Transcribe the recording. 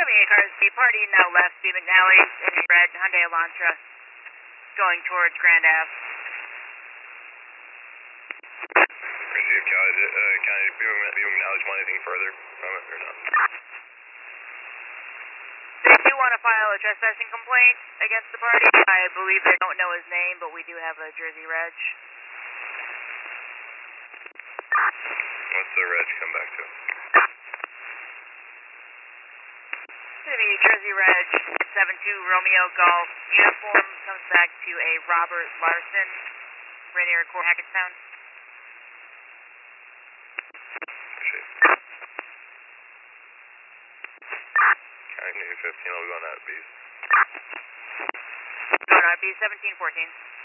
78 cars, the party now left the McNally in red Hyundai Elantra, going towards Grand Ave. Receive, can I be acknowledged anything further from it or not? They do want to file a trespassing complaint against the party. I believe they don't know his name, but we do have a Jersey reg. What's the reg come back to? It's going to be Jersey reg 72 Romeo Golf. Uniform comes back to a Robert Larson, Rainier Court, Hackettstown. County 15, I'll be going out at B's. Going out at B's 1714.